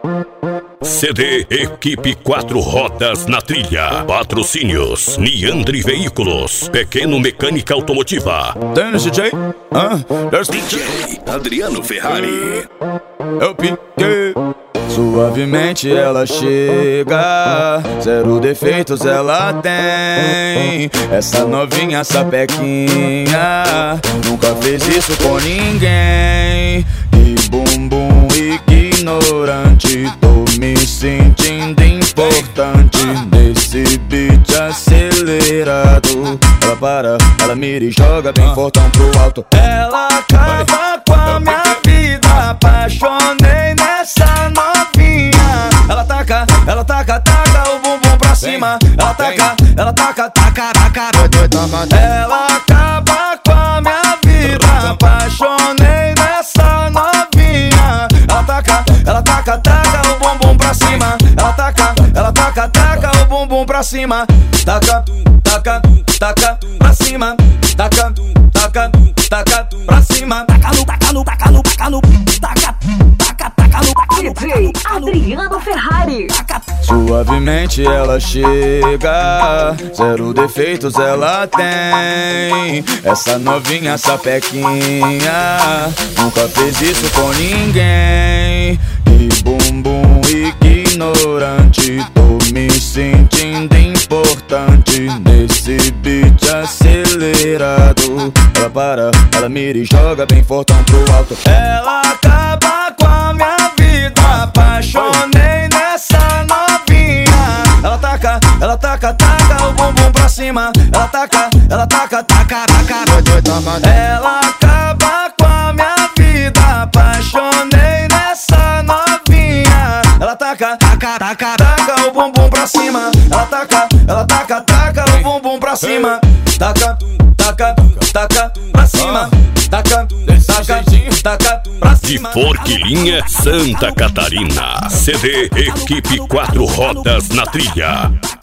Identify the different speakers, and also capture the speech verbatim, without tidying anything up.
Speaker 1: C D Equipe Quatro Rodas na Trilha. Patrocínios Niandre Veículos, Pequeno Mecânica Automotiva.
Speaker 2: Dennis D J, ah,
Speaker 1: D J Adriano Ferrari.
Speaker 2: Eu piquei. Suavemente ela chega, zero defeitos ela tem. Essa novinha sapequinha nunca fez isso com ninguém. E bumbum ignorante, tô me sentindo importante nesse beat acelerado. Ela para, ela mira e joga bem fortão pro alto. Ela acaba com a minha vida, apaixonei nessa novinha. Ela taca, ela taca, taca o bumbum pra cima. Ela taca, ela taca, taca, taca. Ela acaba com a minha vida, apaixonei nessa novinha. Ela taca, ela taca, taca o bumbum pra cima. Ela taca, ela taca, taca o bumbum pra cima. Taca, taca, taca pra cima. Taca, taca, taca pra cima.
Speaker 3: Taca no, taca no, taca no, taca no, taca, taca, taca no, taca no. D J Adriano Ferrari.
Speaker 2: Suavemente ela chega, zero defeitos ela tem. Essa novinha sapequinha nunca fez isso com ninguém. E bumbum ignorante, tô me sentindo importante nesse beat acelerado. Ela para, ela mira e joga bem fortão pro alto. Ela acaba com a minha vida, apaixonei nessa novinha. Ela taca, ela taca, taca o bumbum pra cima. Ela taca, ela taca, taca, taca. Ela acaba com a minha vida, apaixonei nessa novinha. Ela taca, taca, taca, taca o bumbum pra cima. Ela taca, ela taca, taca o bumbum pra cima. Taca, taca, taca pra cima. Taca, taca, taca pra
Speaker 1: De
Speaker 2: cima.
Speaker 1: Forquilinha, Santa Catarina. C D Equipe Quatro Rodas na Trilha.